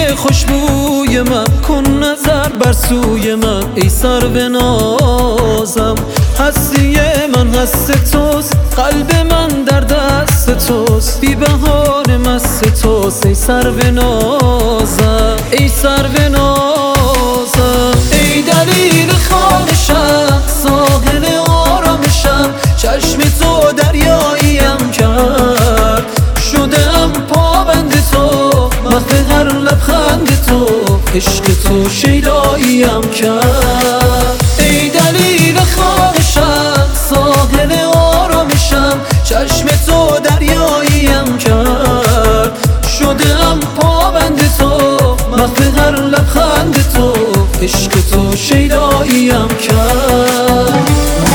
خوشبوی من، کن نظر بر سوی من. ای سرو نازم، هستی من هست توست، قلب من در دست توست، بی بهانه مست توست. ای سرو نازم، ای سرو نازم، ای دلیل خانشم، ساحل آرامشم، چشم تو دریاییم کرد، شدم پابند تو، محو هر لبخند تو، عشق تو شیداییم کرد. ای دلیل خواهشم، ساحل آرامشم، چشم تو دریاییم کرد، شدم پابند تو، محو هر لبخند تو، عشق تو شیداییم کرد.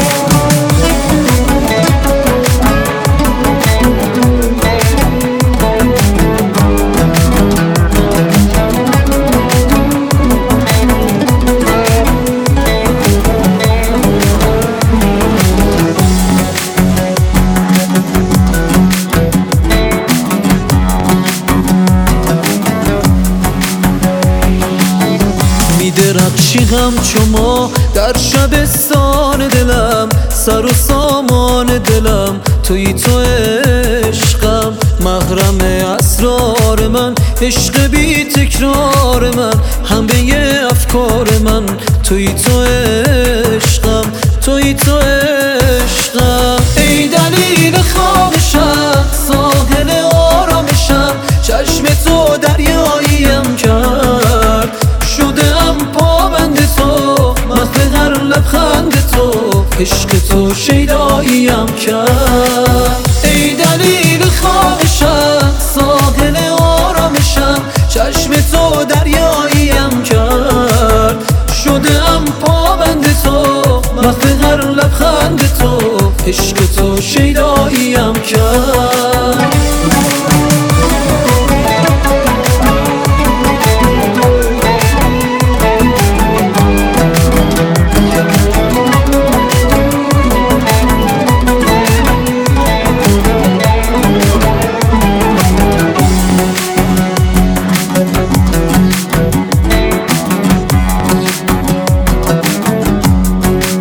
درخشی همچو ما در شبستان دلم، سر و سامان دلم توی تو عشقم، محرم اسرار من، عشق بی تکرار من، همه افکار من توی تو عشقم، توی تو عشقم. ای دلیل خواهشم، ساحل آرامشم، چشم تو دریاییم کرد، شدم پابند تو، محو هر لبخند تو، عشق تو شیداییم کرد. ای دلیل خواهشم، ساحل آرامشم، چشم تو دریاییم کرد، شدم پابند تو، محو هر لبخند تو، عشق تو شیداییم کرد.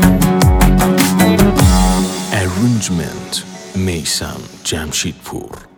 Arrangement میثم جمشیدپور.